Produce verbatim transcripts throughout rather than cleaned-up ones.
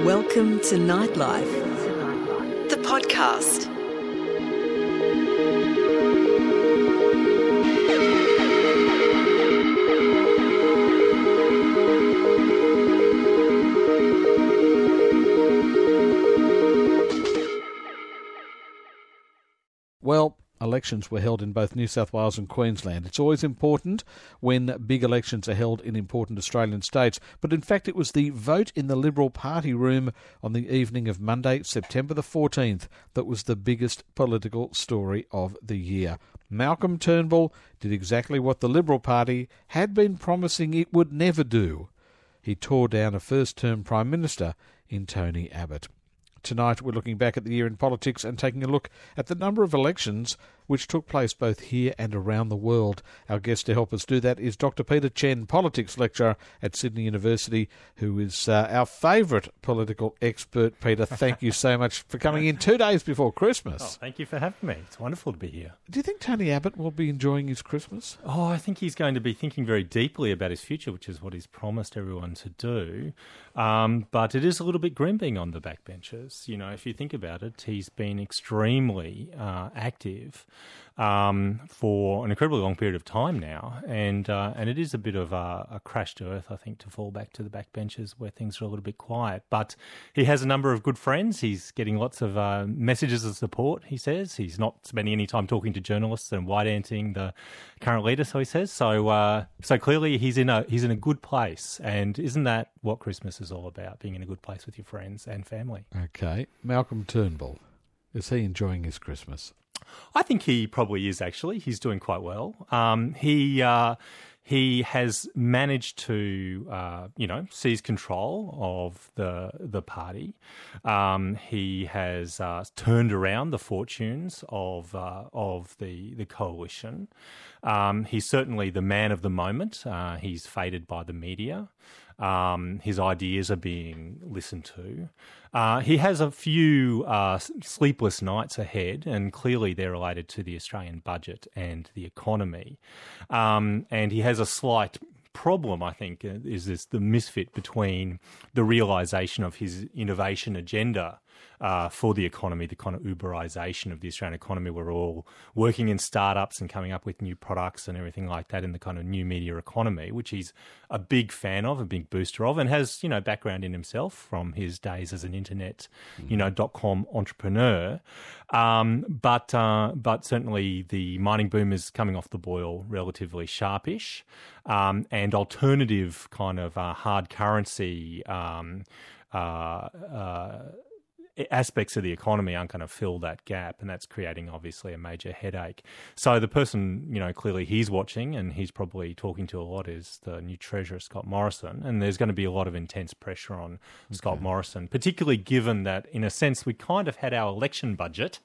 Welcome to Nightlife, the podcast. Well, elections were held in both New South Wales and Queensland. It's always important when big elections are held in important Australian states, but in fact it was the vote in the Liberal Party room on the evening of Monday, September the fourteenth, that was the biggest political story of the year. Malcolm Turnbull did exactly what the Liberal Party had been promising it would never do. He tore down a first-term Prime Minister in Tony Abbott. Tonight we're looking back at the year in politics and taking a look at the number of elections which took place both here and around the world. Our guest to help us do that is Doctor Peter Chen, politics lecturer at Sydney University, who is uh, our favourite political expert. Peter, thank you so much for coming in two days before Christmas. Oh, thank you for having me. It's wonderful to be here. Do you think Tony Abbott will be enjoying his Christmas? Oh, I think he's going to be thinking very deeply about his future, which is what he's promised everyone to do. Um, but it is a little bit grim being on the backbenches. You know, if you think about it, he's been extremely uh, active um, for an incredibly long period of time now, and uh, and it is a bit of a, a crash to earth, I think, to fall back to the backbenches where things are a little bit quiet. But he has a number of good friends. He's getting lots of uh, messages of support, he says. He's not spending any time talking to journalists and white-anting the current leader, so he says. So uh, so clearly he's in a he's in a good place, and isn't that what Christmas is all about, being in a good place with your friends and family? Okay. Malcolm Turnbull, is he enjoying his Christmas? I think he probably is, actually. He's doing quite well. Um, he uh, he has managed to, uh, you know, seize control of the the party. Um, he has uh, turned around the fortunes of uh, of the the coalition. Um, he's certainly the man of the moment. Uh, he's faded by the media. Um, his ideas are being listened to. Uh, he has a few uh, sleepless nights ahead, and clearly they're related to the Australian budget and the economy. Um, and he has a slight problem, I think, is this the misfit between the realisation of his innovation agenda uh, for the economy, the kind of Uberisation of the Australian economy. We're all working in startups and coming up with new products and everything like that in the kind of new media economy, which he's a big fan of, a big booster of, and has, you know, background in himself from his days as an internet, mm. you know, dot-com entrepreneur. Um, but uh, but certainly the mining boom is coming off the boil relatively sharpish, um, and alternative kind of uh, hard currency um, uh, uh, aspects of the economy aren't going to fill that gap, and that's creating obviously a major headache. So the person, you know, clearly he's watching and he's probably talking to a lot is the new Treasurer, Scott Morrison, and there's going to be a lot of intense pressure on okay. Scott Morrison, particularly given that, in a sense, we kind of had our election budget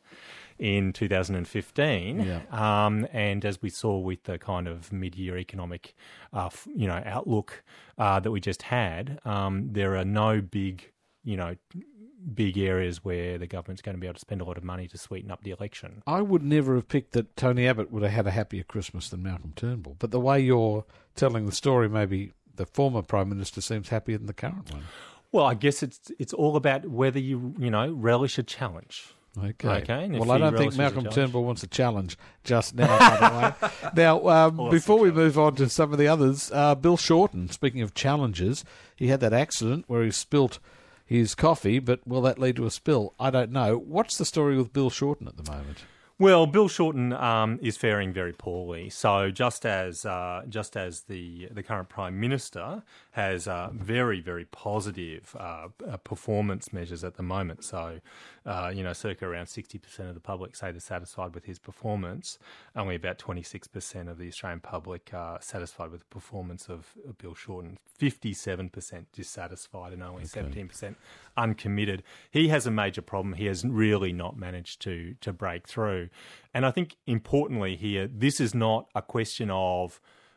in two thousand fifteen, yeah. um, and as we saw with the kind of mid-year economic, uh, you know, outlook uh, that we just had, um, there are no big, you know, big areas where the government's going to be able to spend a lot of money to sweeten up the election. I would never have picked that Tony Abbott would have had a happier Christmas than Malcolm Turnbull, but the way you're telling the story, maybe the former Prime Minister seems happier than the current one. Well, I guess it's it's all about whether you, you know, relish a challenge. Okay. Okay. Well, I don't think Malcolm Turnbull wants a challenge just now, by the way. Now, um, awesome before we move on to some of the others, uh, Bill Shorten, speaking of challenges, he had that accident where he spilt his coffee, but will that lead to a spill? I don't know. What's the story with Bill Shorten at the moment? Well, Bill Shorten um, is faring very poorly. So just as uh, just as the the current Prime Minister has uh, very, very positive uh, performance measures at the moment. So, uh, you know, circa around sixty percent of the public say they're satisfied with his performance. Only about twenty-six percent of the Australian public are satisfied with the performance of, of Bill Shorten. fifty-seven percent dissatisfied and only okay. seventeen percent uncommitted. He has a major problem. He has really not managed to to break through. And I think importantly here, this is not a question of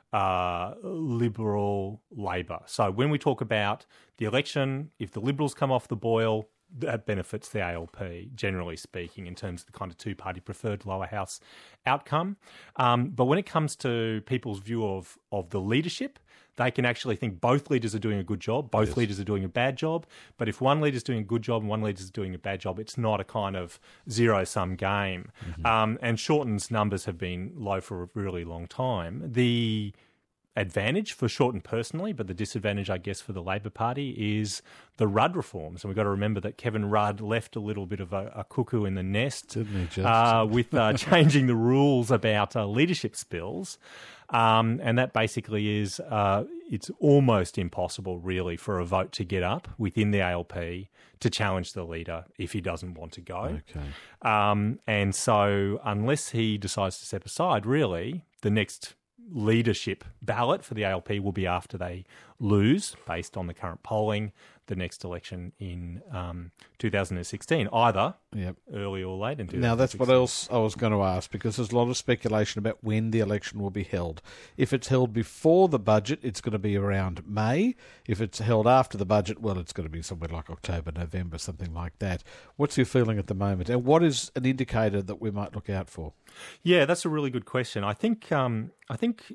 uh, Liberal Labor. So when we talk about the election, if the Liberals come off the boil, that benefits the A L P, generally speaking, in terms of the kind of two-party preferred lower house outcome. Um, but when it comes to people's view of, of the leadership, they can actually think both leaders are doing a good job, both yes. leaders are doing a bad job. But if one leader's doing a good job and one leader's doing a bad job, it's not a kind of zero-sum game. Mm-hmm. Um, and Shorten's numbers have been low for a really long time. The advantage for Shorten personally, but the disadvantage, I guess, for the Labor Party is the Rudd reforms. And we've got to remember that Kevin Rudd left a little bit of a, a cuckoo in the nest uh, with uh, changing the rules about uh, leadership spills. Um, and that basically is, uh, it's almost impossible, really, for a vote to get up within the A L P to challenge the leader if he doesn't want to go. Okay. Um, and so unless he decides to step aside, really, the next leadership ballot for the A L P will be after they lose, based on the current polling, the next election in um, two thousand sixteen, either yep. early or late in two thousand sixteen. Now, that's what else I was going to ask, because there's a lot of speculation about when the election will be held. If it's held before the budget, it's going to be around May. If it's held after the budget, well, it's going to be somewhere like October, November, something like that. What's your feeling at the moment? And what is an indicator that we might look out for? Yeah, that's a really good question. I think um, I think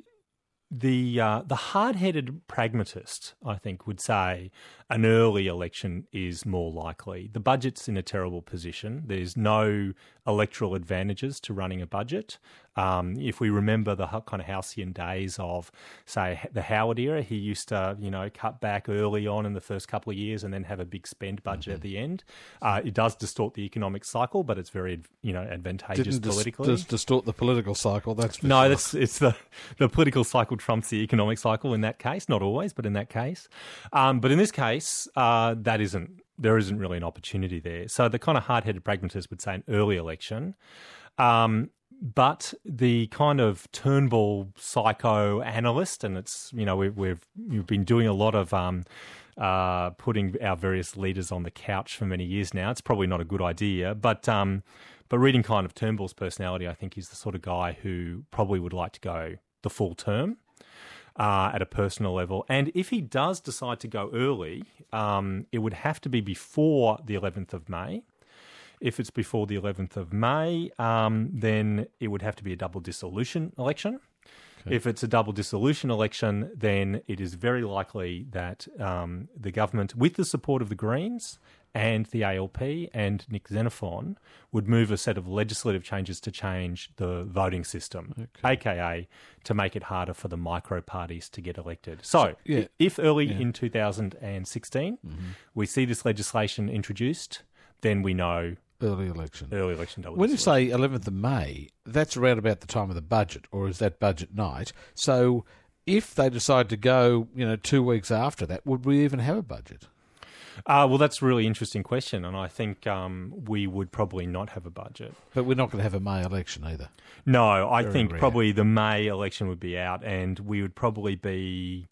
the uh, the hard-headed pragmatist, I think, would say an early election is more likely. The budget's in a terrible position. There's no electoral advantages to running a budget. Um, if we remember the kind of halcyon days of, say, the Howard era, he used to, you know, cut back early on in the first couple of years and then have a big spend budget mm-hmm. at the end. Uh, it does distort the economic cycle, but it's very, you know, advantageous Didn't politically. Didn't dis- distort the political cycle, that's for No, sure. that's it's the, the political cycle trumps the economic cycle in that case. Not always, but in that case. Um, but in this case, uh, that isn't, there isn't really an opportunity there. So the kind of hard-headed pragmatist would say an early election. Um, but the kind of Turnbull psychoanalyst, and it's, you know, we've, we've, we've been doing a lot of um, uh, putting our various leaders on the couch for many years now. It's probably not a good idea, but um, but reading kind of Turnbull's personality, I think he's the sort of guy who probably would like to go the full term. Uh, at a personal level. And if he does decide to go early, um, it would have to be before the eleventh of May. If it's before the eleventh of May, um, then it would have to be a double dissolution election. Okay. If it's a double dissolution election, then it is very likely that um, the government, with the support of the Greens and the A L P and Nick Xenophon, would move a set of legislative changes to change the voting system, okay. aka to make it harder for the micro parties to get elected. So, so yeah. if early yeah. in two thousand sixteen mm-hmm. we see this legislation introduced, then we know early election. Early election. Double when you say say eleventh of May, that's around about the time of the budget, or is that budget night? So, if they decide to go, you know, two weeks after that, would we even have a budget? Uh, well, that's a really interesting question, and I think um, we would probably not have a budget. But we're not going to have a May election either. No, I Very think rare. probably the May election would be out, and we would probably be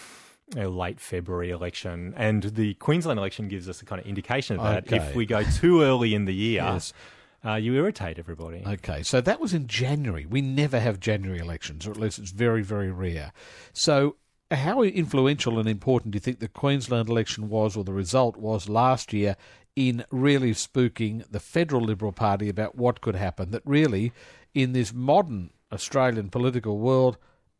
a late February election. And the Queensland election gives us a kind of indication of that. Okay. If we go too early in the year, yes. uh, you irritate everybody. Okay, so that was in January. We never have January elections, or at least it's very, very rare. So how influential and important do you think the Queensland election was, or the result was last year, in really spooking the federal Liberal Party about what could happen? That really, in this modern Australian political world,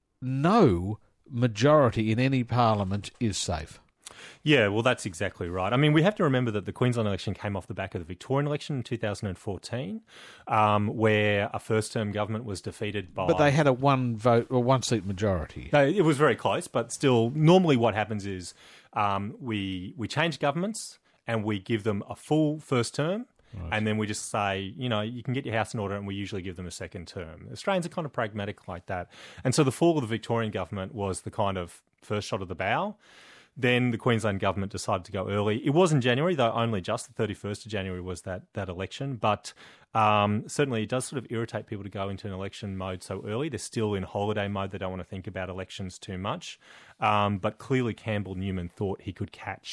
no majority in any parliament is safe. Yeah, well, that's exactly right. I mean, we have to remember that the Queensland election came off the back of the Victorian election in two thousand fourteen, um, where a first-term government was defeated by... But they had a one-vote or one-seat majority. No, it was very close, but still, normally what happens is um, we we change governments and we give them a full first term, right. and then we just say, you know, you can get your house in order, and we usually give them a second term. Australians are kind of pragmatic like that. And so the fall of the Victorian government was the kind of first shot of the bow. Then the Queensland government decided to go early. It was in January, though only just the thirty-first of January was that that election. But um, certainly it does sort of irritate people to go into an election mode so early. They're still in holiday mode. They don't want to think about elections too much. Um, but clearly Campbell Newman thought he could catch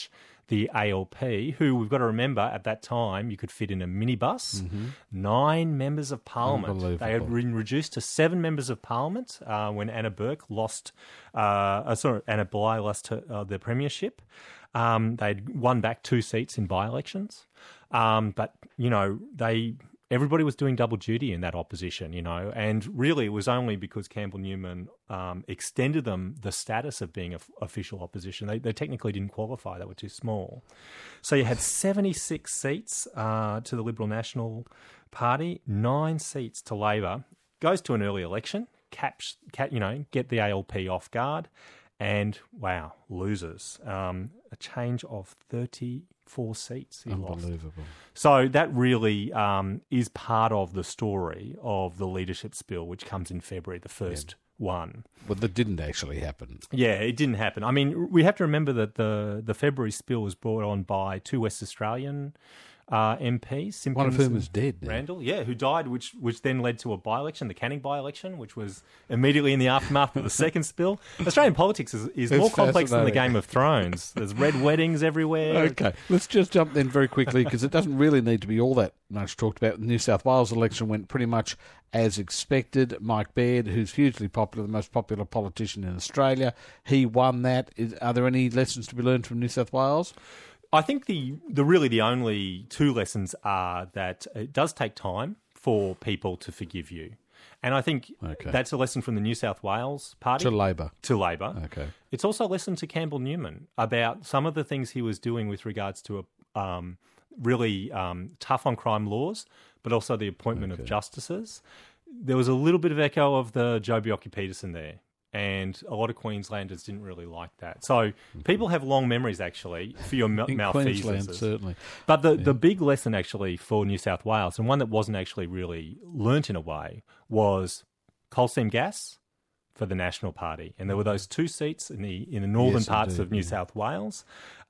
the A L P, who we've got to remember at that time you could fit in a minibus, mm-hmm. nine members of parliament. They had been reduced to seven members of parliament uh, when Anna Burke lost, uh, uh, sorry, Anna Bligh lost her, uh, the premiership. Um, they'd won back two seats in by-elections. Um, but, you know, they... Everybody was doing double duty in that opposition, you know, and really it was only because Campbell Newman um, extended them the status of being a f- official opposition. They, they technically didn't qualify; they were too small. So you had seventy-six seats uh, to the Liberal National Party, nine seats to Labor. Goes to an early election, caps, cap, you know, get the A L P off guard, and wow, loses. Um, a change of thirty-four seats he Unbelievable. lost. So that really um, is part of the story of the leadership spill, which comes in February, the first yeah. one. Well, that didn't actually happen. Yeah, it didn't happen. I mean, we have to remember that the, the February spill was brought on by two West Australian Uh, M Ps, Simpkins one of whom is dead now. Randall, yeah, who died, which which then led to a by-election, the Canning by-election, which was immediately in the aftermath of the second spill. Australian politics is, is more complex than the Game of Thrones. There's red weddings everywhere. Okay, let's just jump then very quickly, because it doesn't really need to be all that much talked about. The New South Wales election went pretty much as expected. Mike Baird, who's hugely popular, the most popular politician in Australia, he won that. Is, are there any lessons to be learned from New South Wales? I think the, the really the only two lessons are that it does take time for people to forgive you. And I think okay. that's a lesson from the New South Wales Party. To Labor. To Labor. Okay. It's also a lesson to Campbell Newman about some of the things he was doing with regards to a, um, really um, tough on crime laws, but also the appointment okay. of justices. There was a little bit of echo of the Joh Bjelke-Petersen there. And a lot of Queenslanders didn't really like that. So people have long memories, actually, for your mal- In malfeasances. Queensland, certainly. But the, yeah. the big lesson, actually, for New South Wales, and one that wasn't actually really learnt in a way, was coal seam gas for the National Party. And there were those two seats in the in the northern yes, parts indeed, of New yeah. South Wales.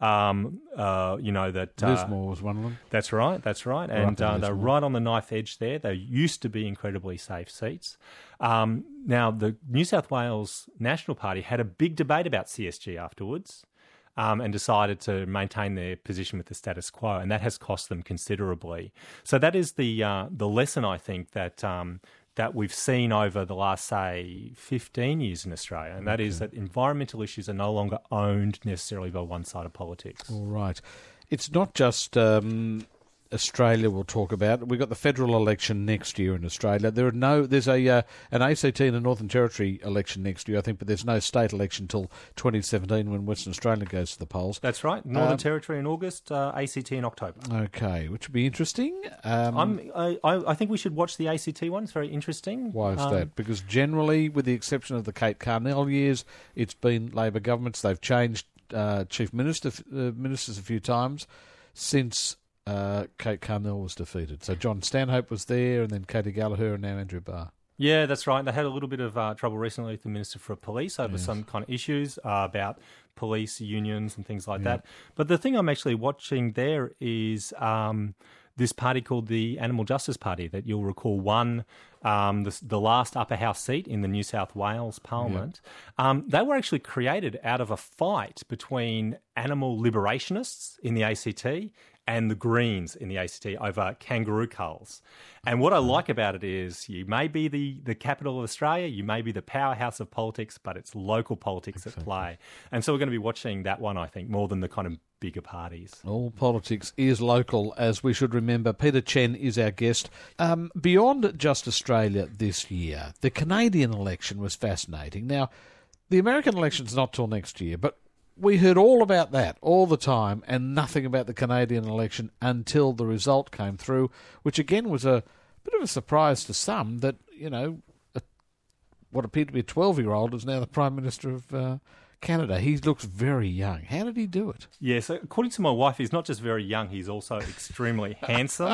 Um, uh, you know that uh, Lismore was one of them. That's right, that's right. Right and uh, they're right on the knife edge there. They used to be incredibly safe seats. Um, now, the New South Wales National Party had a big debate about C S G afterwards. Um, and decided to maintain their position with the status quo, and that has cost them considerably. So that is the uh, the lesson, I think, that um, that we've seen over the last, say, fifteen years in Australia, and that okay. is that environmental issues are no longer owned necessarily by one side of politics. All right. It's not just um, Australia we'll talk about. We've got the federal election next year in Australia. There are no, there's a uh, an A C T and a Northern Territory election next year, I think, but there's no state election till twenty seventeen when Western Australia goes to the polls. That's right. Northern um, Territory in August, uh, A C T in October. Okay, which would be interesting. Um, I'm, I, I think we should watch the A C T one. It's very interesting. Why is um, that? Because generally, with the exception of the Kate Carnell years, it's been Labor governments. They've changed uh, chief minister, uh, ministers a few times since Uh, Kate Carnell was defeated. So John Stanhope was there, and then Katie Gallagher, and now Andrew Barr. Yeah, that's right. They had a little bit of uh, trouble recently with the Minister for Police over yes. some kind of issues uh, about police unions and things like yeah. that. But the thing I'm actually watching there is um, this party called the Animal Justice Party that you'll recall won um, the, the last upper house seat in the New South Wales Parliament. Yeah. Um, they were actually created out of a fight between animal liberationists in the A C T and the Greens in the A C T over kangaroo culls. And what I like about it is you may be the, the capital of Australia, you may be the powerhouse of politics, but it's local politics exactly. at play. And so we're going to be watching that one, I think, more than the kind of bigger parties. All politics is local, as we should remember. Peter Chen is our guest. Um, beyond just Australia this year, the Canadian election was fascinating. Now, the American election's not till next year, but we heard all about that all the time and nothing about the Canadian election until the result came through, which again was a bit of a surprise to some that, you know, a, what appeared to be a twelve-year-old is now the Prime Minister of uh, Canada. He looks very young. How did he do it? Yeah, so according to my wife, he's not just very young, he's also extremely handsome.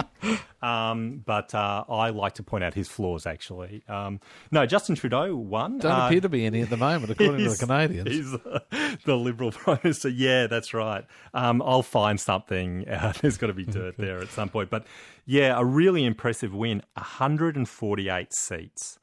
Um, but uh, I like to point out his flaws, actually. Um, no, Justin Trudeau won. Don't uh, appear to be any at the moment, according to the Canadians. He's uh, the Liberal Prime Minister. Yeah, that's right. Um, I'll find something. Uh, there's got to be dirt there at some point. But yeah, a really impressive win, one hundred forty-eight seats.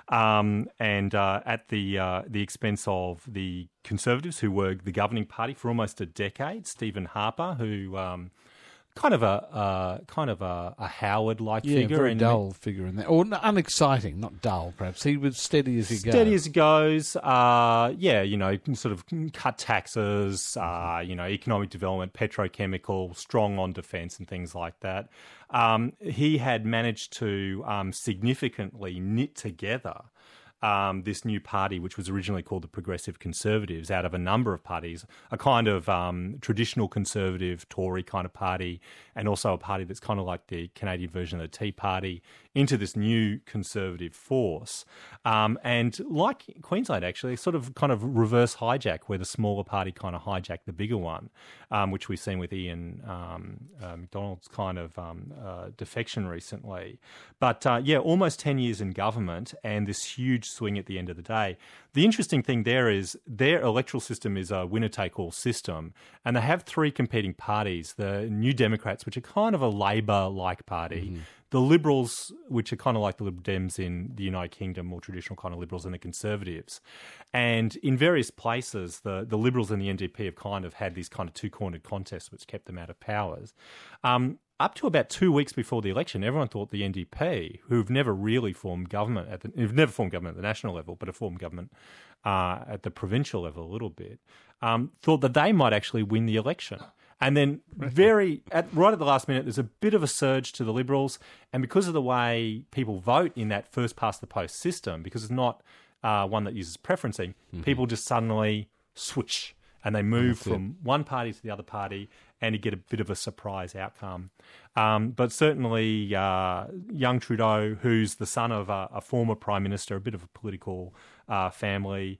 um, and uh, at the uh, the expense of the Conservatives, who were the governing party for almost a decade. Stephen Harper, who um, kind of a uh, kind of a, a Howard-like yeah, figure, very and dull figure in there, or n- unexciting, not dull. Perhaps he was steady as he goes. steady as he goes. Uh, yeah, you know, sort of cut taxes. Uh, you know, economic development, petrochemical, strong on defence and things like that. Um, he had managed to um, significantly knit together Um, this new party, which was originally called the Progressive Conservatives, out of a number of parties, a kind of um, traditional conservative Tory kind of party, and also a party that's kind of like the Canadian version of the Tea Party, into this new conservative force. Um, and like Queensland, actually, sort of kind of reverse hijack, where the smaller party kind of hijacked the bigger one, um, which we've seen with Ian um, uh, McDonald's kind of um, uh, defection recently. But uh, yeah, almost ten years in government and this huge swing at the end of the day. The interesting thing there is their electoral system is a winner-take-all system, and they have three competing parties: the New Democrats, which are kind of a Labor-like party, mm-hmm. the Liberals, which are kind of like the Liberal Dems in the United Kingdom, more traditional kind of Liberals, and the Conservatives. And in various places, the, the Liberals and the N D P have kind of had these kind of two-cornered contests, which kept them out of powers. Um, Up to about two weeks before the election, everyone thought the N D P, who've never really formed government at the, who've never formed government at the national level, but have formed government uh, at the provincial level a little bit, um, thought that they might actually win the election. And then, very at, right at the last minute, there's a bit of a surge to the Liberals, and because of the way people vote in that first past the post system, because it's not uh, one that uses preferencing, mm-hmm. people just suddenly switch and they move That's from it. one party to the other party, and you get a bit of a surprise outcome. Um, but certainly uh, young Trudeau, who's the son of a, a former Prime Minister, a bit of a political uh, family,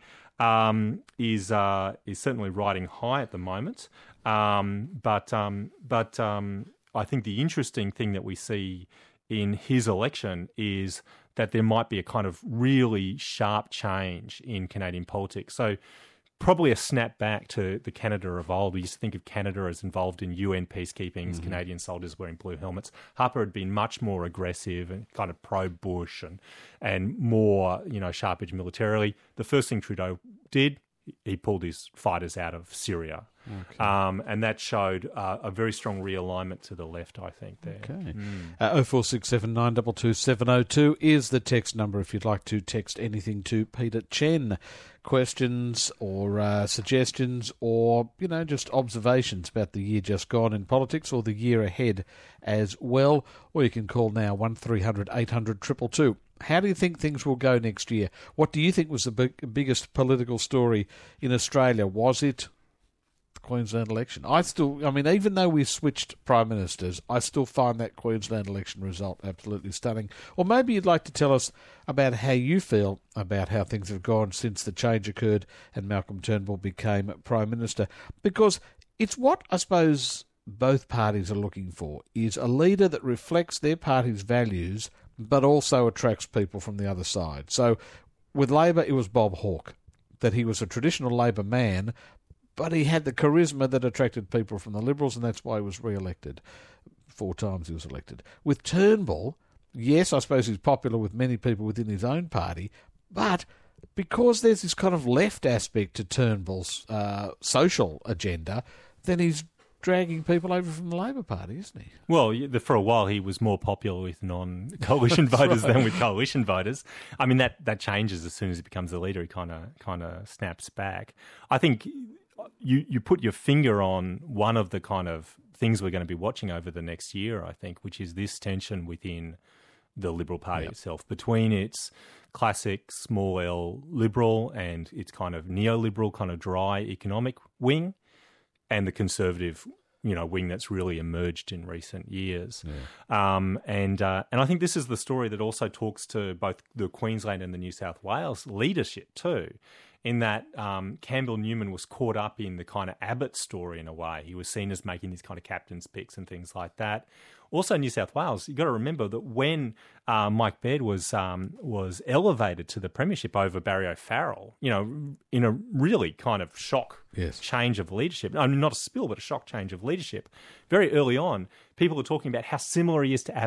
um, is uh, is certainly riding high at the moment. Um, but um, but um, I think the interesting thing that we see in his election is that there might be a kind of really sharp change in Canadian politics. So probably a snap back to the Canada of old. We used to think of Canada as involved in U N peacekeepings, mm-hmm. Canadian soldiers wearing blue helmets. Harper had been much more aggressive and kind of pro-Bush and and more, you know, sharp-edged militarily. The first thing Trudeau did, he pulled his fighters out of Syria. Okay. Um, and that showed uh, a very strong realignment to the left, I think, there. Okay. Mm. Uh, oh four six seven nine two two seven oh two is the text number if you'd like to text anything to Peter Chen. Questions or uh, suggestions or, you know, just observations about the year just gone in politics or the year ahead as well. Or you can call now one three hundred eight hundred two two two. How do you think things will go next year? What do you think was the big, biggest political story in Australia? Was it the Queensland election? I still, I mean, even though we switched prime ministers, I still find that Queensland election result absolutely stunning. Or maybe you'd like to tell us about how you feel about how things have gone since the change occurred and Malcolm Turnbull became prime minister. Because it's what I suppose both parties are looking for, is a leader that reflects their party's values but also attracts people from the other side. So with Labor, it was Bob Hawke, that he was a traditional Labor man, but he had the charisma that attracted people from the Liberals, and that's why he was re-elected. Four times he was elected. With Turnbull, yes, I suppose he's popular with many people within his own party, but because there's this kind of left aspect to Turnbull's uh, social agenda, then he's dragging people over from the Labor Party, isn't he? Well, for a while he was more popular with non-coalition voters right. than with coalition voters. I mean, that, that changes as soon as he becomes the leader. He kind of kind of snaps back. I think you you put your finger on one of the kind of things we're going to be watching over the next year, I think, which is this tension within the Liberal Party yep. itself, between its classic small L Liberal and its kind of neoliberal, kind of dry economic wing, and the Conservative, you know, wing that's really emerged in recent years. Yeah. Um, and uh, and I think this is the story that also talks to both the Queensland and the New South Wales leadership too, in that um, Campbell Newman was caught up in the kind of Abbott story in a way. He was seen as making these kind of captain's picks and things like that. Also, New South Wales, you've got to remember that when uh, Mike Baird was um, was elevated to the premiership over Barry O'Farrell, you know, in a really kind of shock yes. change of leadership, I mean, not a spill, but a shock change of leadership, very early on, people were talking about how similar he is to Abbott,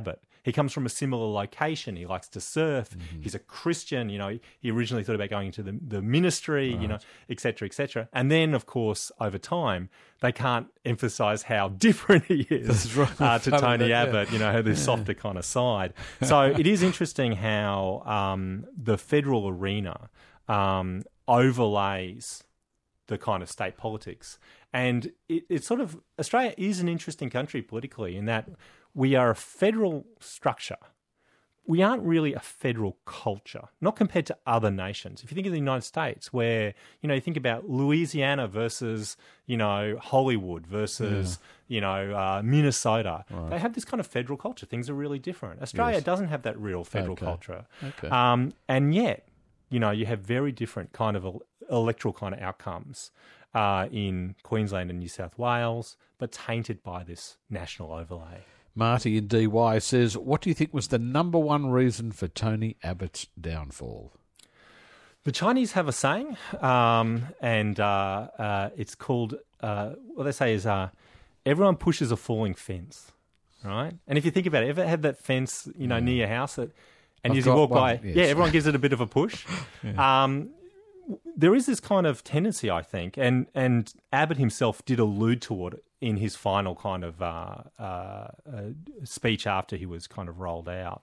he comes from a similar location. He likes to surf. Mm-hmm. He's a Christian. You know, he, he originally thought about going into the, the ministry, right. you know, et cetera, et cetera. And then, of course, over time, they can't emphasise how different he is right. uh, to Tony that, Abbott, yeah. you know, this yeah. softer kind of side. So it is interesting how um, the federal arena um, overlays the kind of state politics. And it, it's sort of, Australia is an interesting country politically in that we are a federal structure. We aren't really a federal culture, not compared to other nations. If you think of the United States, where, you know, you think about Louisiana versus, you know, Hollywood versus, yeah. you know, uh, Minnesota, right. they have this kind of federal culture. Things are really different. Australia yes. doesn't have that real federal okay. culture. Okay. Um, and yet, you know, you have very different kind of electoral kind of outcomes uh, in Queensland and New South Wales, but tainted by this national overlay. Marty in D Y says, what do you think was the number one reason for Tony Abbott's downfall? The Chinese have a saying, um, and uh, uh, it's called, uh, what they say is, uh, everyone pushes a falling fence, right? And if you think about it, ever had that fence, you know, mm. near your house, that, and I've as you walk one, by, yes. yeah, everyone gives it a bit of a push. yeah. um, there is this kind of tendency, I think, and, and Abbott himself did allude to it in his final kind of uh, uh, uh, speech after he was kind of rolled out.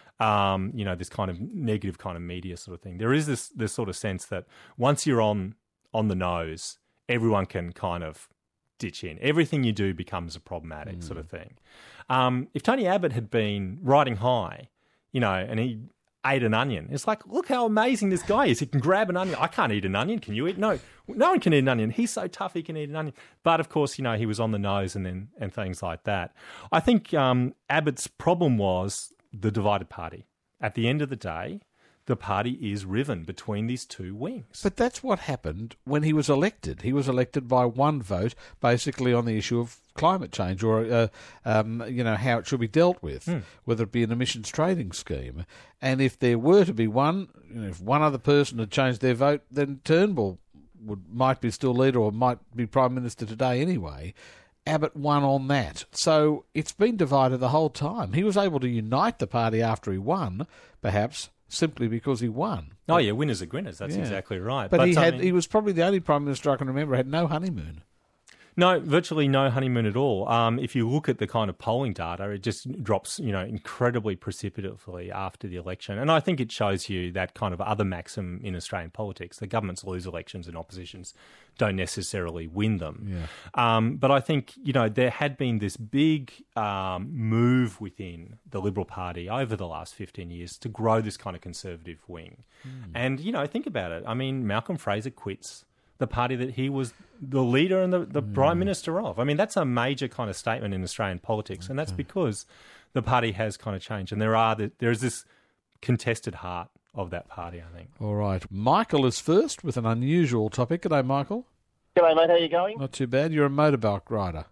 Um, you know, this kind of negative kind of media sort of thing. There is this this sort of sense that once you're on on the nose, everyone can kind of ditch in. Everything you do becomes a problematic mm. sort of thing. Um, if Tony Abbott had been riding high, you know, and he ate an onion, it's like, look how amazing this guy is. He can grab an onion. I can't eat an onion. Can you eat? No, no one can eat an onion. He's so tough he can eat an onion. But of course, you know, he was on the nose and then and things like that. I think um, Abbott's problem was the divided party. At the end of the day, the party is riven between these two wings. But that's what happened when he was elected. He was elected by one vote, basically on the issue of climate change, or uh, um, you know, how it should be dealt with, mm. whether it be an emissions trading scheme. And if there were to be one, you know, if one other person had changed their vote, then Turnbull would might be still leader or might be Prime Minister today anyway. Abbott won on that. So it's been divided the whole time. He was able to unite the party after he won, perhaps, simply because he won. Oh, yeah, winners are grinners. That's yeah. exactly right. But, but he had I mean, he was probably the only Prime Minister I can remember who had no honeymoon. No, virtually no honeymoon at all. Um, if you look at the kind of polling data, it just drops, you know, incredibly precipitously after the election. And I think it shows you that kind of other maxim in Australian politics. The governments lose elections and oppositions don't necessarily win them. Yeah. Um, but I think, you know, there had been this big um, move within the Liberal Party over the last fifteen years to grow this kind of conservative wing. Mm. And, you know, think about it. I mean, Malcolm Fraser quits the party that he was the leader and the, the mm. Prime Minister of. I mean, that's a major kind of statement in Australian politics, and that's because the party has kind of changed. And there are the, there is this contested heart of that party, I think. All right. Michael is first with an unusual topic. G'day, Michael. G'day, mate. How are you going? Not too bad. You're a motorbike rider.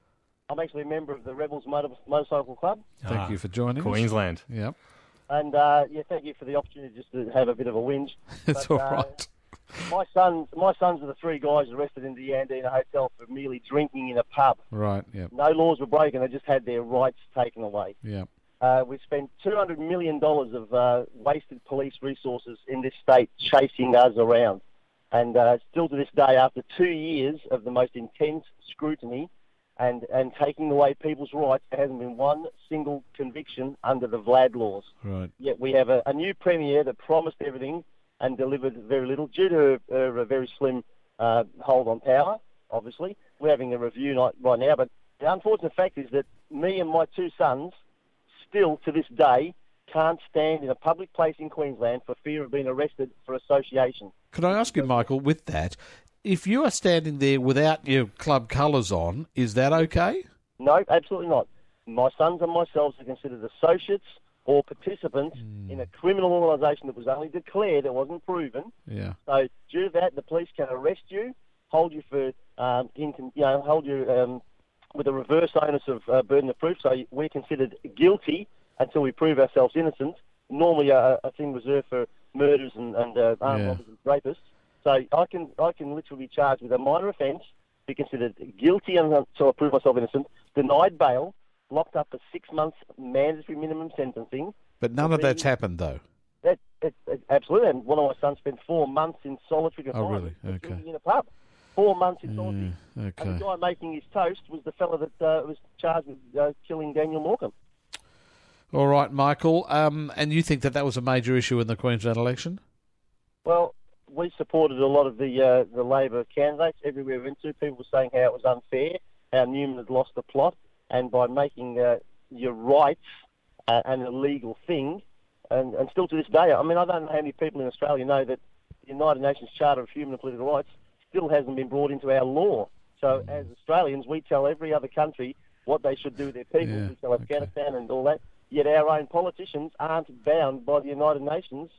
I'm actually a member of the Rebels Motor- Motorcycle Club. Thank ah, you for joining Queensland. us. Queensland. Yep. And, uh, yeah, thank you for the opportunity just to have a bit of a whinge. It's but, all uh, right. My sons, my sons are the three guys arrested in the Yandina Hotel for merely drinking in a pub. Right, yeah. No laws were broken; they just had their rights taken away. Yeah. Uh, we spent two hundred million dollars of uh, wasted police resources in this state chasing us around, and uh, still to this day, after two years of the most intense scrutiny and and taking away people's rights, there hasn't been one single conviction under the Vlad laws. Right. Yet we have a, a new premier that promised everything and delivered very little due to her, her very slim uh, hold on power, obviously. We're having a review night right now, but the unfortunate fact is that me and my two sons still, to this day, can't stand in a public place in Queensland for fear of being arrested for association. Could I ask you, Michael, with that, if you are standing there without your club colours on, is that okay? No, absolutely not. My sons and myself are considered associates or participants mm. in a criminal organisation that was only declared, it wasn't proven. Yeah. So due to that, the police can arrest you, hold you for, um, in, you know, hold you um, with a reverse onus of uh, burden of proof. So we're considered guilty until we prove ourselves innocent. Normally, a, a thing reserved for murders and, and uh, armed yeah. robbers and rapists. So I can I can literally be charged with a minor offence, be considered guilty until I prove myself innocent, denied bail, locked up for six months mandatory minimum sentencing. But none of that's happened, though. That, it, it, absolutely. And one of my sons spent four months in solitary Oh, confinement. really? Okay. In a pub. Four months in solitary. Yeah, okay. And the guy making his toast was the fella that uh, was charged with uh, killing Daniel Morcombe. All right, Michael. Um, and you think that that was a major issue in the Queensland election? Well, we supported a lot of the uh, the Labor candidates everywhere we went to. People were saying how it was unfair, how Newman had lost the plot, and by making uh, your rights uh, an illegal thing, and, and still to this day, I mean, I don't know how many people in Australia know that the United Nations Charter of Human and Political Rights still hasn't been brought into our law. So as Australians, we tell every other country what they should do with their people. Yeah, we tell okay. Afghanistan and all that, yet our own politicians aren't bound by the United Nations.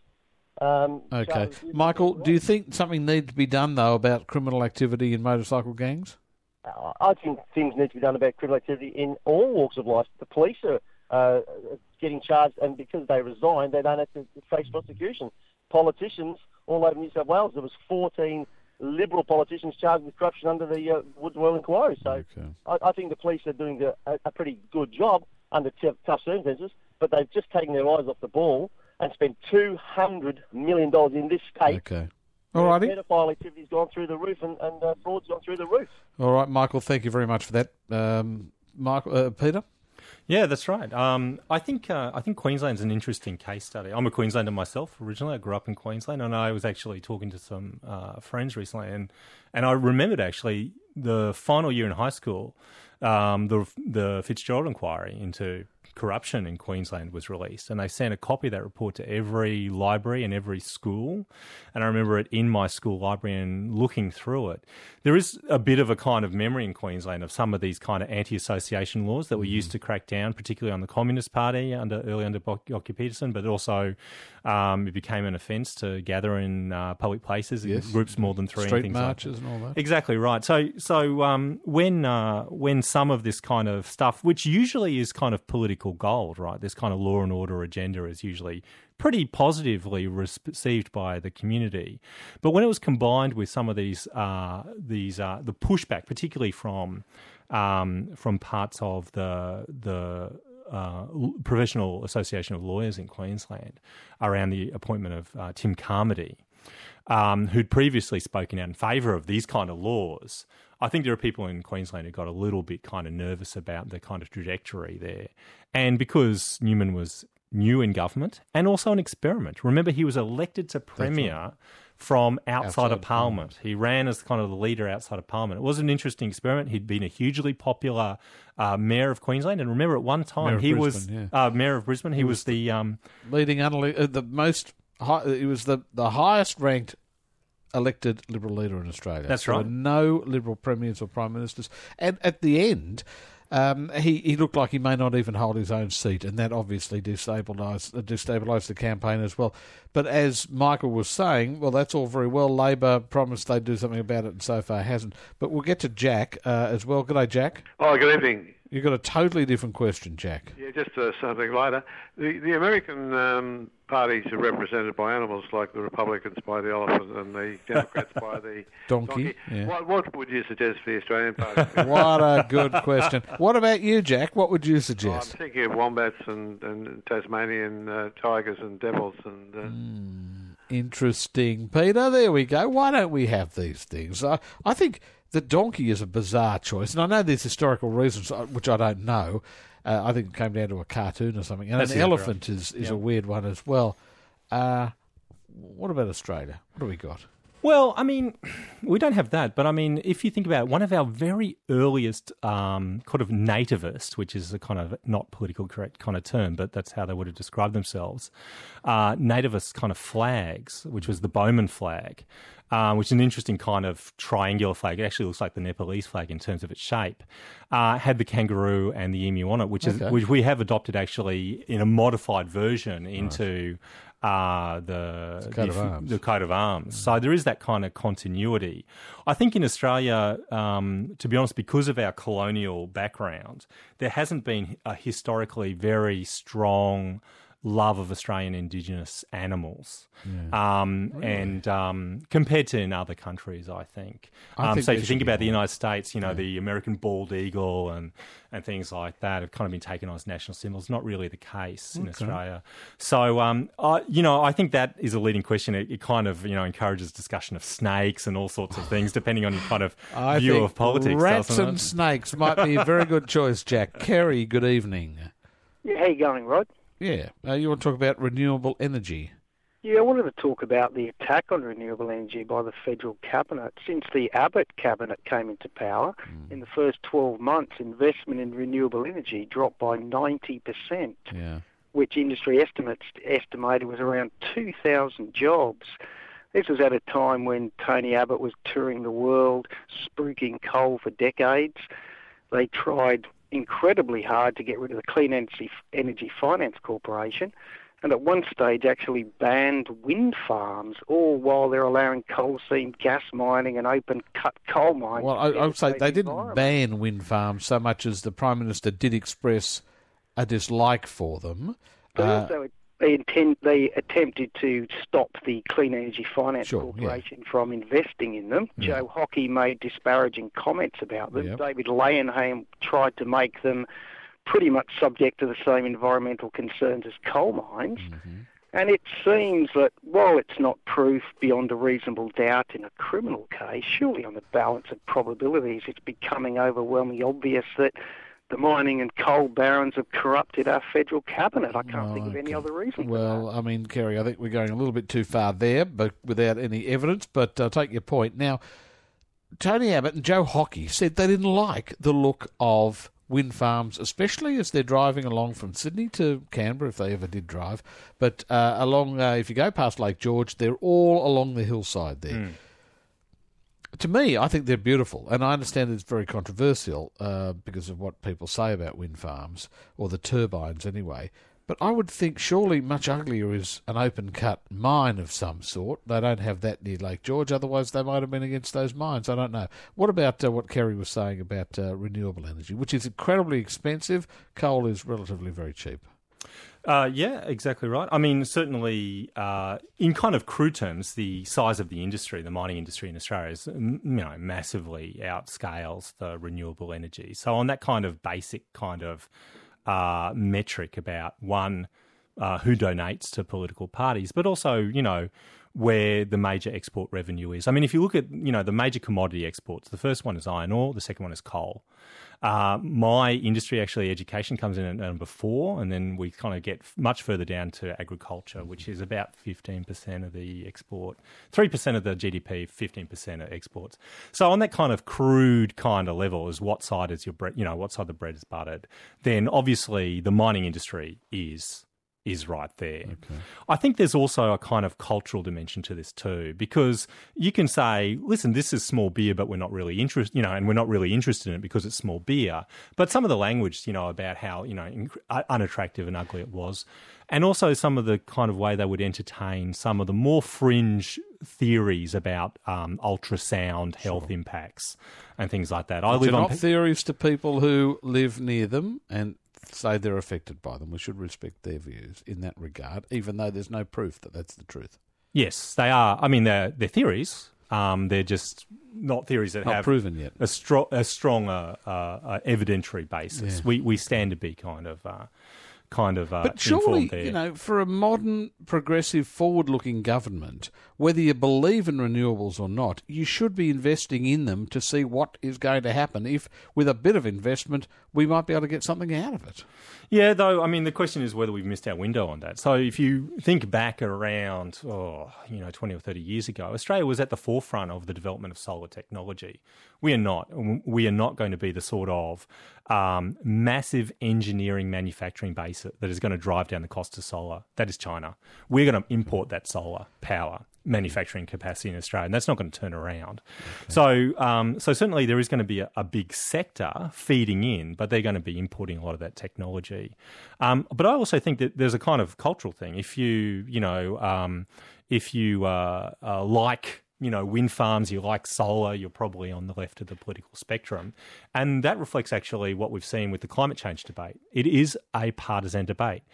Um, Okay. so- Michael, do you think something needs to be done, though, about criminal activity in motorcycle gangs? Uh, I think things need to be done about criminal activity in all walks of life. The police are uh, getting charged, and because they resign, they don't have to face prosecution. Politicians all over New South Wales, there was fourteen Liberal politicians charged with corruption under the uh, Woods Well inquiry. So Okay. I, I think the police are doing a, a pretty good job under t- tough circumstances, but they've just taken their eyes off the ball and spent two hundred million dollars in this state. Okay. All righty. Pedophile activity's gone through the roof, and, and uh, fraud's gone through the roof. All right, Michael, thank you very much for that. Um, Michael, uh, Peter? Yeah, that's right. Um, I think uh, I think Queensland's an interesting case study. I'm a Queenslander myself originally. I grew up in Queensland, and I was actually talking to some uh, friends recently, and and I remembered actually the final year in high school, um, the the Fitzgerald inquiry into corruption in Queensland was released, and they sent a copy of that report to every library and every school. And I remember it in my school library and looking through it. There is a bit of a kind of memory in Queensland of some of these kind of anti-association laws that were used to crack down, particularly on the Communist Party under early under Jocky Peterson, but also um, it became an offence to gather in uh, public places Yes. in groups more than three. Street and things marches like that. and all that. Exactly right. So, so um, when uh, when some of this kind of stuff, which usually is kind of political gold, right? This kind of law and order agenda is usually pretty positively received by the community, but when it was combined with some of these uh, these uh, the pushback, particularly from um, from parts of the the uh, Professional Association of Lawyers in Queensland around the appointment of uh, Tim Carmody, um, who'd previously spoken out in favour of these kind of laws. I think there are people in Queensland who got a little bit kind of nervous about the kind of trajectory there. And because Newman was new in government and also an experiment. Remember, he was elected to Premier right. from outside, outside of Parliament. Parliament. He ran as kind of the leader outside of Parliament. It was an interesting experiment. He'd been a hugely popular uh, Mayor of Queensland. And remember, at one time, he Brisbane, was yeah. uh, Mayor of Brisbane. He, he was, was the... Um, leading, unele- uh, the most... High, it was the, the highest ranked elected Liberal leader in Australia. That's there right. There were no Liberal premiers or prime ministers. And at the end, um, he, he looked like he may not even hold his own seat, and that obviously destabilised, uh, destabilised the campaign as well. But as Michael was saying, well, that's all very well. Labor promised they'd do something about it and so far hasn't. But we'll get to Jack uh, as well. G'day, Jack. Oh, good evening. You've got a totally different question, Jack. Yeah, just uh, something later. The, the American um, parties are represented by animals, like the Republicans by the elephant and the Democrats by the donkey. donkey. Yeah. What, what would you suggest for the Australian party? What a good question. What about you, Jack? What would you suggest? Oh, I'm thinking of wombats and, and Tasmanian uh, tigers and devils. and. Uh... Mm, interesting, Peter. There we go. Why don't we have these things? I, I think... The donkey is a bizarre choice, and I know there's historical reasons, which I don't know. Uh, I think it came down to a cartoon or something. And That's an elephant right. is, is yep. a weird one as well. Uh, what about Australia? What do we got? Well, I mean, we don't have that, but I mean, if you think about it, one of our very earliest um, kind of nativist, which is a kind of not politically correct kind of term, but that's how they would have described themselves, uh, nativist kind of flags, which was the Bowman flag, uh, which is an interesting kind of triangular flag. It actually looks like the Nepalese flag in terms of its shape. Uh, had the kangaroo and the emu on it, which is okay. which we have adopted actually in a modified version into. Right. Uh, the, the, coat the, of arms. the coat of arms. So there is that kind of continuity. I think in Australia, um, to be honest, because of our colonial background, there hasn't been a historically very strong love of Australian Indigenous animals, Yeah. um, Really? and um, compared to in other countries, I think. I Um, think so there if you should think be about the more. United States, you know, Yeah. the American bald eagle and and things like that have kind of been taken on as national symbols. Not really the case in Okay. Australia. So, um, I, you know, I think that is a leading question. It, it kind of, you know, encourages discussion of snakes and all sorts of things, depending on your kind of I view think of politics. rats doesn't and it? snakes might be a very good choice, Jack. Kerry, good evening. Yeah, how you going, Rod? Yeah, uh, you want to talk about renewable energy? Yeah, I wanted to talk about the attack on renewable energy by the federal cabinet. Since the Abbott cabinet came into power, Mm. in the first twelve months, investment in renewable energy dropped by ninety percent, Yeah. which industry estimates estimated was around two thousand jobs. This was at a time when Tony Abbott was touring the world, spruiking coal for decades. They tried incredibly hard to get rid of the Clean Energy, Energy Finance Corporation, and at one stage actually banned wind farms, all while they're allowing coal seam gas mining and open cut coal mines. Well, I, I would say to they devastate the didn't environment. ban wind farms so much as the Prime Minister did express a dislike for them. They Uh, also they intend they attempted to stop the Clean Energy Finance Sure, Corporation from investing in them. Yeah. Joe Hockey made disparaging comments about them. Yep. David Leyenham tried to make them pretty much subject to the same environmental concerns as coal mines. Mm-hmm. And it seems that while it's not proof beyond a reasonable doubt in a criminal case, surely on the balance of probabilities, it's becoming overwhelmingly obvious that the mining and coal barons have corrupted our federal cabinet. I can't Oh, think of any okay. other reason for Well, I mean, Kerry, I think we're going a little bit too far there, but without any evidence. But I'll take your point. Now, Tony Abbott and Joe Hockey said they didn't like the look of wind farms, especially as they're driving along from Sydney to Canberra, if they ever did drive. But uh, along, uh, if you go past Lake George, they're all along the hillside there. Mm. To me, I think they're beautiful, and I understand it's very controversial uh, because of what people say about wind farms, or the turbines anyway. But I would think surely much uglier is an open-cut mine of some sort. They don't have that near Lake George, otherwise they might have been against those mines. I don't know. What about uh, what Kerry was saying about uh, renewable energy, which is incredibly expensive? Coal is relatively very cheap. Uh, yeah, exactly right. I mean, certainly, uh, in kind of crude terms, the size of the industry, the mining industry in Australia, is, you know, massively outscales the renewable energy. So, on that kind of basic kind of uh, metric about one, uh, who donates to political parties, but also, you know, where the major export revenue is. I mean, if you look at, you know, the major commodity exports, the first one is iron ore, the second one is coal. Uh, my industry, actually, education comes in at number four, and then we kind of get much further down to agriculture, which is about fifteen percent of the export, three percent of the G D P, fifteen percent of exports. So on that kind of crude kind of level is what side is your bread, you know, what side the bread is buttered. Then obviously the mining industry is is right there. Okay. I think there's also a kind of cultural dimension to this too, because you can say, listen, this is small beer, but we're not really interested, you know, and we're not really interested in it because it's small beer. But some of the language, you know, about how, you know, inc- unattractive and ugly it was, and also some of the kind of way they would entertain some of the more fringe theories about um, ultrasound health Sure. impacts and things like that. I Which live are on not theories to people who live near them and say they're affected by them. We should respect their views in that regard, even though there's no proof that that's the truth. Yes, they are. I mean, they're, they're theories. Um, they're just not theories that Not have proven yet. a, stro- a strong uh, uh, evidentiary basis. Yeah. We we stand to be kind of uh, kind of uh, But surely, informed there. you know, for a modern, progressive, forward-looking government, whether you believe in renewables or not, you should be investing in them to see what is going to happen. If, with a bit of investment, we might be able to get something out of it. Yeah, though, I mean, the question is whether we've missed our window on that. So if you think back around, oh, you know, twenty or thirty years ago, Australia was at the forefront of the development of solar technology. We are not. We are not going to be the sort of um, massive engineering manufacturing base that is going to drive down the cost of solar. That is China. We're going to import that solar power manufacturing capacity in Australia, and that's not going to turn around. Okay. So, um, so certainly there is going to be a, a big sector feeding in, but they're going to be importing a lot of that technology. Um, but I also think that there's a kind of cultural thing. If you, you know, um, if you uh, uh, like, you know, wind farms, you like solar, you're probably on the left of the political spectrum. And that reflects actually what we've seen with the climate change debate. It is a partisan debate.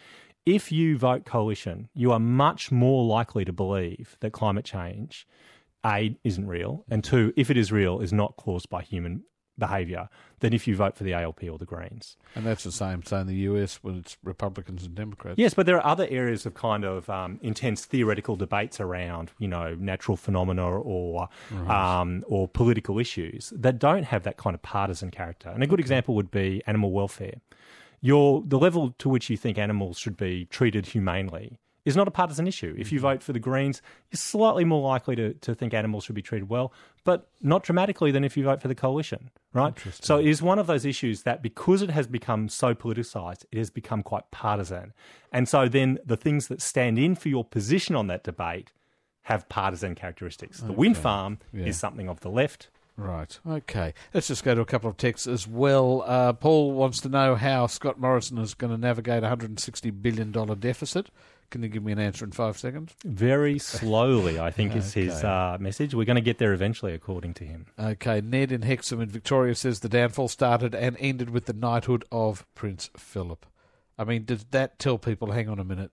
if you vote coalition, you are much more likely to believe that climate change, A, isn't real, and two, if it is real, is not caused by human behaviour, than if you vote for the A L P or the Greens. And that's the same, say, in the U S when it's Republicans and Democrats. Yes, but there are other areas of kind of um, intense theoretical debates around, you know, natural phenomena or right. um, or political issues that don't have that kind of partisan character. And a good example would be animal welfare. Your the level to which you think animals should be treated humanely is not a partisan issue. If you vote for the Greens, you're slightly more likely to, to think animals should be treated well, but not dramatically than if you vote for the coalition, right? So it is one of those issues that because it has become so politicised, it has become quite partisan. And so then the things that stand in for your position on that debate have partisan characteristics. The okay. wind farm yeah. is something of the left. Right, okay. Let's just go to a couple of texts as well. Uh, Paul wants to know how Scott Morrison is going to navigate a one hundred sixty billion dollars deficit. Can you give me an answer in five seconds? Very slowly, I think, is okay. his uh, message. We're going to get there eventually, according to him. Okay, Ned in Hexham in Victoria says the downfall started and ended with the knighthood of Prince Philip. I mean, does that tell people, hang on a minute,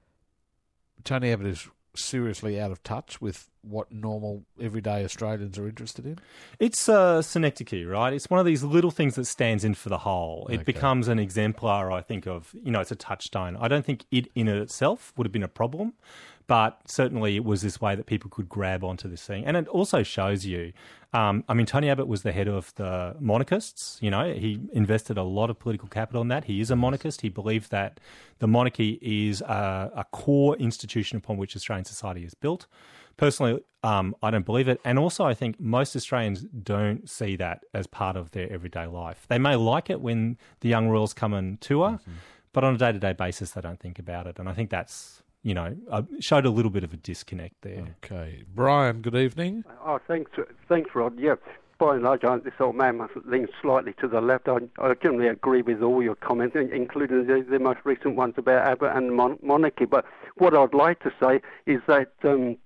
Tony Abbott is seriously out of touch with what normal, everyday Australians are interested in? It's uh, synecdoche, right? It's one of these little things that stands in for the whole. It okay. becomes an exemplar, I think, of, you know, it's a touchstone. I don't think it in itself would have been a problem, but certainly it was this way that people could grab onto this thing. And it also shows you, um, I mean, Tony Abbott was the head of the monarchists, you know, he invested a lot of political capital in that. He is a monarchist. He believed that the monarchy is a, a core institution upon which Australian society is built. Personally, um, I don't believe it. And also I think most Australians don't see that as part of their everyday life. They may like it when the young royals come and tour, mm-hmm. but on a day-to-day basis, they don't think about it. And I think that's, you know, uh, showed a little bit of a disconnect there. Okay. Brian, good evening. Oh, thanks, thanks, Rod. Yeah, by and large, I, this old man must lean slightly to the left. I, I generally agree with all your comments, including the, the most recent ones about Abbott and mon- monarchy. But what I'd like to say is that um,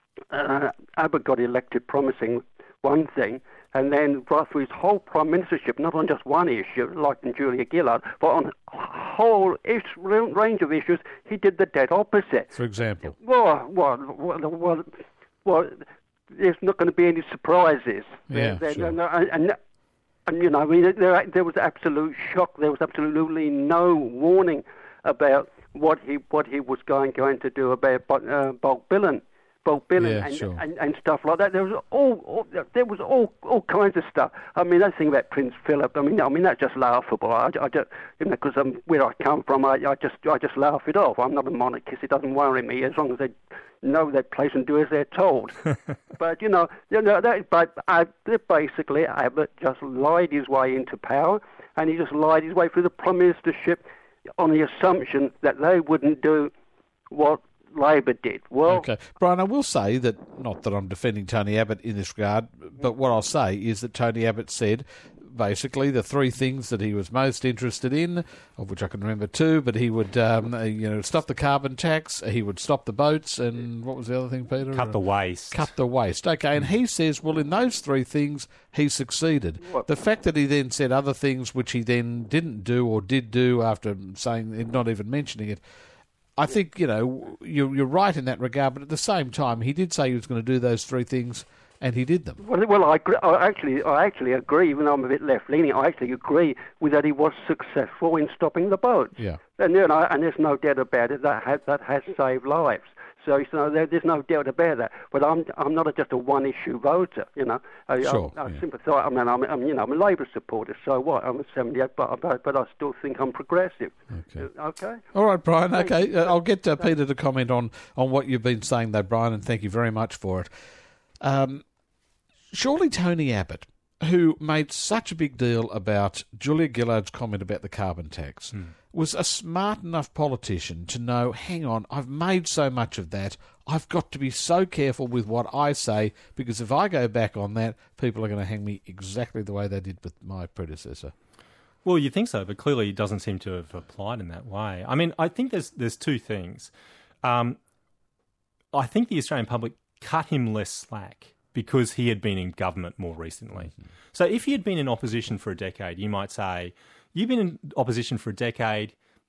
uh, Abbott got elected promising one thing, and then right through his whole prime ministership, not on just one issue, like in Julia Gillard, but on a whole ish, range of issues, he did the dead opposite. For example? Well, well, well, well, well there's not going to be any surprises. Yeah, there, sure. no, and, and, you know, I mean, there, there was absolute shock. There was absolutely no warning about what he what he was going going to do about uh, bulk billing. bulk billing yeah, and, sure. and, and stuff like that. There was all, all there was all all kinds of stuff. I mean, that thing about Prince Philip. I mean, I mean that's just laughable. I, I just, you know, because um, where I come from, I, I just I just laugh it off. I'm not a monarchist. It doesn't worry me as long as they know their place and do as they're told. But you know, you know that, but I, basically Abbott just lied his way into power, and he just lied his way through the prime ministership on the assumption that they wouldn't do what Labor did. Well, okay, Brian, I will say that, not that I'm defending Tony Abbott in this regard, but what I'll say is that Tony Abbott said basically the three things that he was most interested in, of which I can remember two, but he would um, you know, stop the carbon tax, he would stop the boats, and what was the other thing, Peter? Cut the waste. Cut the waste. Okay, and he says, well, in those three things, he succeeded. What? The fact that he then said other things which he then didn't do or did do after saying, not even mentioning it, I think, you know, you're, you're right in that regard, but at the same time, he did say he was going to do those three things, and he did them. Well, well I, agree, I actually, I actually agree. Even though I'm a bit left-leaning, I actually agree with that. He was successful in stopping the boats. Yeah. And you know, and there's no doubt about it. That has that has saved lives. So, so there, there's no doubt about that. But I'm I'm not a, just a one-issue voter. You know, I, sure, I, I yeah. sympathise. I mean, I'm, I'm you know I'm a Labor supporter. So what? I'm a seventy-eight, but but, but I still think I'm progressive. Okay. Okay. All right, Brian. Okay, uh, I'll get uh, Peter to comment on on what you've been saying, though, Brian, and thank you very much for it. Um, surely Tony Abbott, who made such a big deal about Julia Gillard's comment about the carbon tax, mm. was a smart enough politician to know, hang on, I've made so much of that, I've got to be so careful with what I say, because if I go back on that, people are going to hang me exactly the way they did with my predecessor. Well, you think so, but clearly it doesn't seem to have applied in that way. I mean, I think there's there's two things. Um, I think the Australian public cut him less slack because he had been in government more recently. Mm-hmm. So if he had been in opposition for a decade, you might say, you've been in opposition for a decade,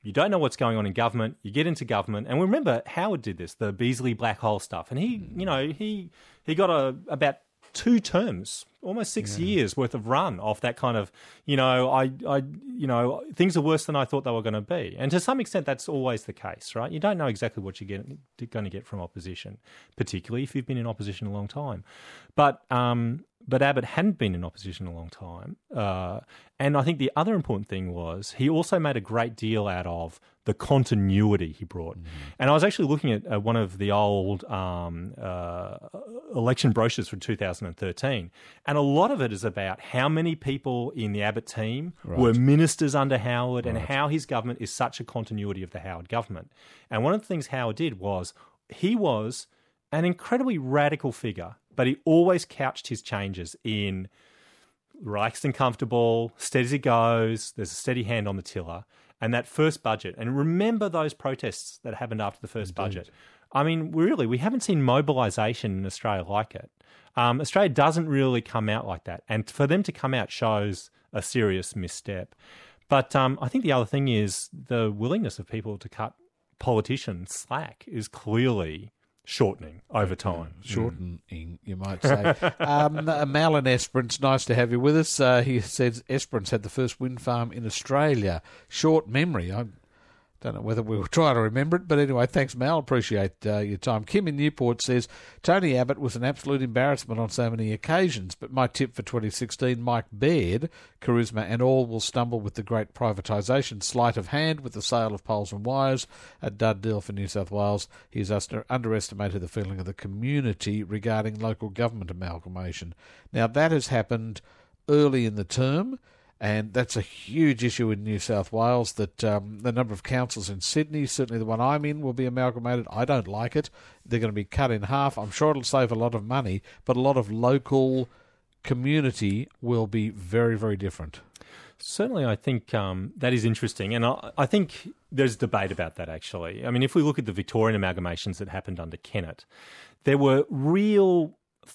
You don't know what's going on in government. You get into government, and remember Howard did this, the Beasley black hole stuff, and he, you know, he he got a about two terms, almost six yeah. years worth of run off that kind of, you know, I, I, you know, things are worse than I thought they were going to be, and to some extent that's always the case, right? You don't know exactly what you're getting, going to get from opposition, particularly if you've been in opposition a long time, but. Um, But Abbott hadn't been in opposition a long time. Uh, and I think the other important thing was he also made a great deal out of the continuity he brought. Mm-hmm. And I was actually looking at uh, one of the old um, uh, election brochures from two thousand thirteen. And a lot of it is about how many people in the Abbott team right. were ministers under Howard right. and how his government is such a continuity of the Howard government. And one of the things Howard did was he was an incredibly radical figure, but he always couched his changes in relaxed and comfortable, steady as it goes, there's a steady hand on the tiller, and that first budget. And remember those protests that happened after the first Indeed. budget. I mean, really, we haven't seen mobilisation in Australia like it. Um, Australia doesn't really come out like that. And for them to come out shows a serious misstep. But um, I think the other thing is the willingness of people to cut politicians slack is clearly shortening over time. Shortening, you might say. um, Mal in Esperance, nice to have you with us. Uh, he says Esperance had the first wind farm in Australia. Short memory. I don't know whether we were trying to remember it, but anyway, thanks, Mal. Appreciate uh, your time. Kim in Newport says, Tony Abbott was an absolute embarrassment on so many occasions, but my tip for twenty sixteen, Mike Baird, charisma and all will stumble with the great privatisation sleight of hand with the sale of poles and wires, a dud deal for New South Wales. He's under- underestimated the feeling of the community regarding local government amalgamation. Now, that has happened early in the term, and that's a huge issue in New South Wales, that um, the number of councils in Sydney, certainly the one I'm in, will be amalgamated. I don't like it. They're going to be cut in half. I'm sure it'll save a lot of money, but a lot of local community will be very, very different. Certainly, I think um, that is interesting, and I, I think there's debate about that, actually. I mean, if we look at the Victorian amalgamations that happened under Kennett, there were real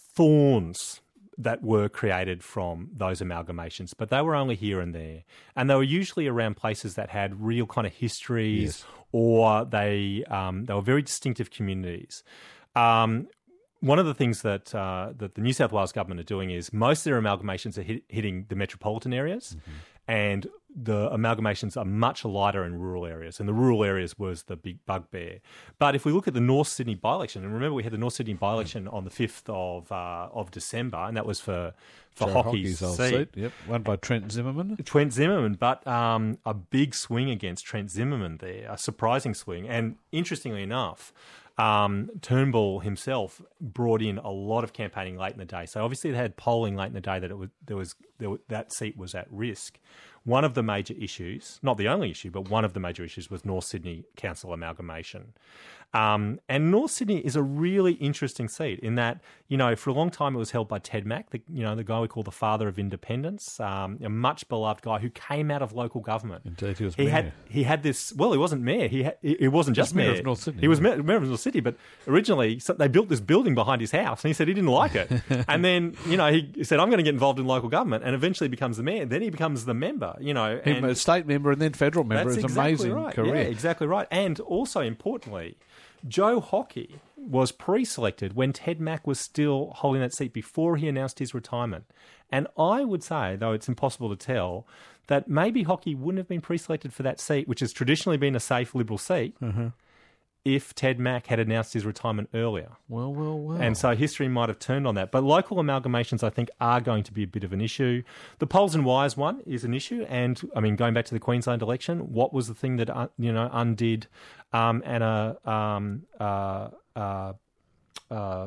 thorns that were created from those amalgamations, but they were only here and there. And they were usually around places that had real kind of histories yes. or they um, they were very distinctive communities. Um, one of the things that uh, that the New South Wales government are doing is most of their amalgamations are hit, hitting the metropolitan areas, mm-hmm. and the amalgamations are much lighter in rural areas, and the rural areas was the big bugbear. But if we look at the North Sydney by-election, and remember we had the North Sydney by-election mm. on the fifth of uh, of December, and that was for, for Joe Hockey's, Hockey's old seat. seat. Yep, won by Trent Zimmerman. Trent Zimmerman, but um, a big swing against Trent Zimmerman there, a surprising swing. And interestingly enough, Um, Turnbull himself brought in a lot of campaigning late in the day. So obviously they had polling late in the day that it was there was, there was that seat was at risk. One of the major issues, not the only issue, but one of the major issues was North Sydney Council amalgamation. Um, and North Sydney is a really interesting seat in that, you know, for a long time it was held by Ted Mack, the, you know, the guy we call the father of independence, um, a much beloved guy who came out of local government. Indeed, he was he mayor. Had, he had this, well, he wasn't mayor. He had, he wasn't just mayor mayor. of North Sydney. He was mayor, mayor of North Sydney, but originally so they built this building behind his house and he said he didn't like it. And then, you know, he said, I'm going to get involved in local government, and eventually becomes the mayor. Then he becomes the member, you know. He was a state member and then federal member. It's an exactly amazing right. career. Yeah, exactly right. And also importantly, Joe Hockey was pre-selected when Ted Mack was still holding that seat before he announced his retirement. And I would say, though it's impossible to tell, that maybe Hockey wouldn't have been pre-selected for that seat, which has traditionally been a safe Liberal seat, mm-hmm. if Ted Mack had announced his retirement earlier. Well, well, well. And so history might have turned on that. But local amalgamations, I think, are going to be a bit of an issue. The poles and wires one is an issue. And, I mean, going back to the Queensland election, what was the thing that, uh, you know, undid um, Anna um, uh, uh, uh,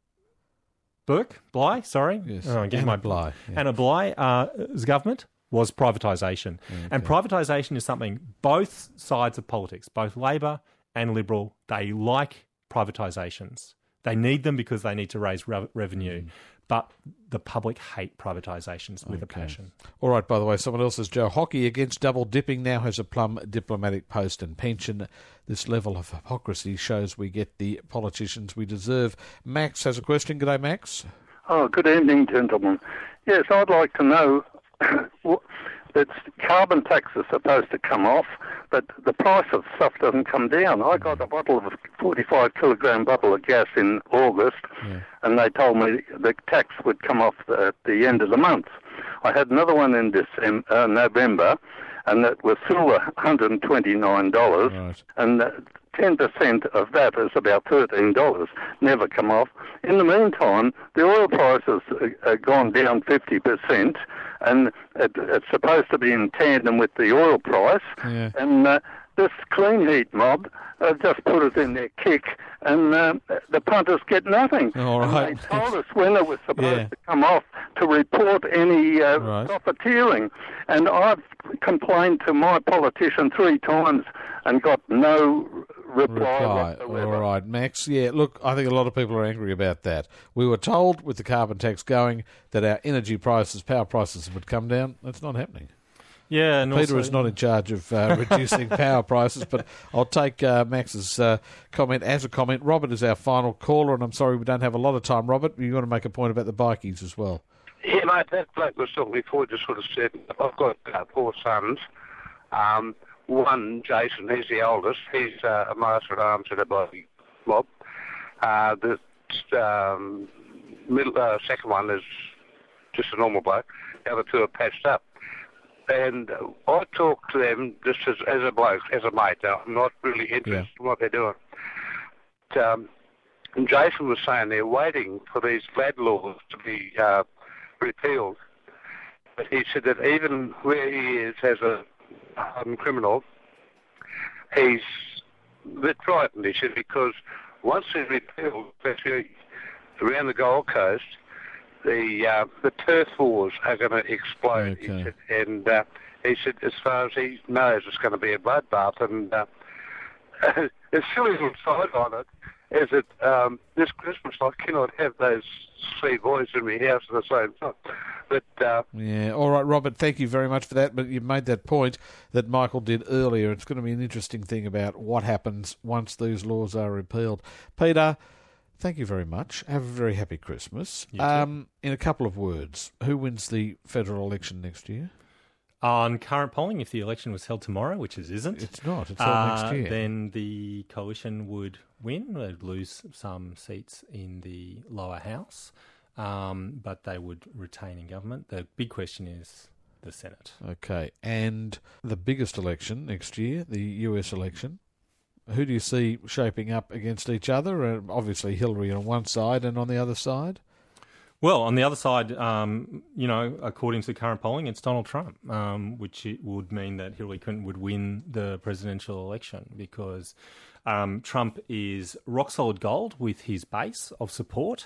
Burke? Bligh? Sorry? Yes, oh, Anna my Bligh. Yeah. Anna Bligh's uh, government was privatisation. Okay. And privatisation is something both sides of politics, both Labor and Liberal, they like privatisations. They need them because they need to raise re- revenue. Mm. But the public hate privatisations with okay. a passion. All right, by the way, someone else says, Joe Hockey against double dipping now has a plum diplomatic post and pension. This level of hypocrisy shows we get the politicians we deserve. Max has a question. G'day, Max. Oh, good evening, gentlemen. Yes, I'd like to know that carbon tax is supposed to come off. but the price of stuff doesn't come down. I got a bottle of forty-five kilogram bottle of gas in August, yeah. and they told me the tax would come off the, at the end of the month. I had another one in December, uh, November, and that was still one hundred twenty-nine dollars, right. and uh, ten percent of that is about thirteen dollars, never come off. In the meantime, the oil prices have gone down fifty percent, and it, it's supposed to be in tandem with the oil price, yeah. and uh, this clean heat mob uh, just put it in their kick, and uh, the punters get nothing. All right. And they told us when it was supposed yeah. to come off to report any uh, right. profiteering, and I've complained to my politician three times and got no reply, reply. whatsoever. All right, Max. Yeah, look, I think a lot of people are angry about that. We were told with the carbon tax going that our energy prices, power prices would come down. That's not happening. Yeah, and Peter also, is not in charge of uh, reducing power prices, but I'll take uh, Max's uh, comment as a comment. Robert is our final caller, and I'm sorry we don't have a lot of time. Robert, you want to make a point about the bikies as well? Yeah, mate, that bloke was talking before just sort of said, I've got uh, four sons. Um, one, Jason, he's the oldest. He's uh, a master at arms in a body mob. Uh, the um, middle, uh, second one is just a normal bloke. The other two are patched up. And uh, I talk to them just as, as a bloke, as a mate. I'm not really interested yeah. in what they're doing. But, um, and Jason was saying they're waiting for these bad laws to be uh, repealed. But he said that even where he is as a um, criminal, he's a bit frightened, he said, because once they're repealed, especially around the Gold Coast, the uh, the turf wars are going to explode. Okay. He said, and uh, he said, as far as he knows, it's going to be a bloodbath. And uh, a silly little side on it is that um, this Christmas I cannot have those three boys in my house at the same time. But uh, yeah, all right, Robert, thank you very much for that. But you made that point that Michael did earlier. It's going to be an interesting thing about what happens once these laws are repealed. Peter, thank you very much. Have a very happy Christmas. Um, in a couple of words, who wins the federal election next year? On current polling, if the election was held tomorrow, which it isn't, it's not. It's held uh, next year. Then the coalition would win. They'd lose some seats in the lower house, um, but they would retain in government. The big question is the Senate. Okay, and the biggest election next year, the U S election. Who do you see shaping up against each other? Uh, obviously, Hillary on one side, and on the other side? Well, on the other side, um, you know, according to current polling, it's Donald Trump, um, which it would mean that Hillary Clinton would win the presidential election because um, Trump is rock solid gold with his base of support,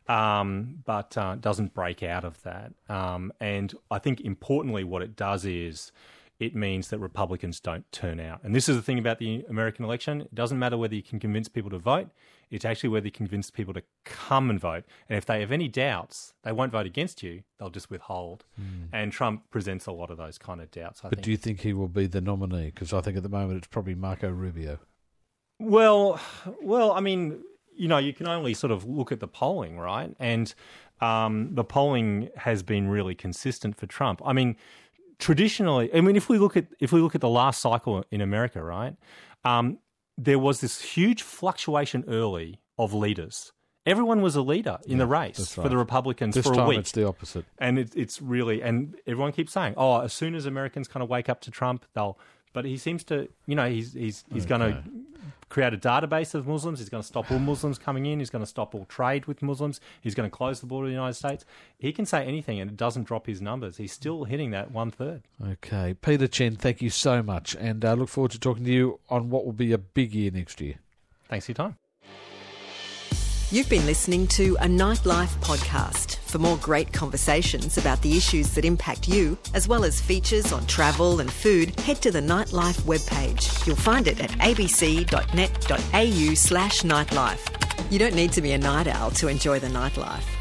um, but uh, doesn't break out of that. Um, and I think importantly, what it does is it means that Republicans don't turn out. And this is the thing about the American election. It doesn't matter whether you can convince people to vote. It's actually whether you convince people to come and vote. And if they have any doubts, they won't vote against you. They'll just withhold. Mm. And Trump presents a lot of those kind of doubts, I but think. Do you think he will be the nominee? Because I think at the moment it's probably Marco Rubio. Well, well, I mean, you know, you can only sort of look at the polling, right? And um, the polling has been really consistent for Trump. I mean, traditionally, I mean, if we look at if we look at the last cycle in America, right, um, there was this huge fluctuation early of leaders. Everyone was a leader in yeah, the race right. for the Republicans this for a time week. It's the opposite, and it, it's really and everyone keeps saying, "Oh, as soon as Americans kind of wake up to Trump, they'll." But he seems to, you know, he's he's he's okay. going to create a database of Muslims. He's going to stop all Muslims coming in. He's going to stop all trade with Muslims. He's going to close the border of the United States. He can say anything and it doesn't drop his numbers. He's still hitting that one-third. Okay. Peter Chen, thank you so much. And I uh, look forward to talking to you on what will be a big year next year. Thanks for your time. You've been listening to a Nightlife podcast. For more great conversations about the issues that impact you, as well as features on travel and food, head to the Nightlife webpage. You'll find it at abc.net.au slash nightlife. You don't need to be a night owl to enjoy the nightlife.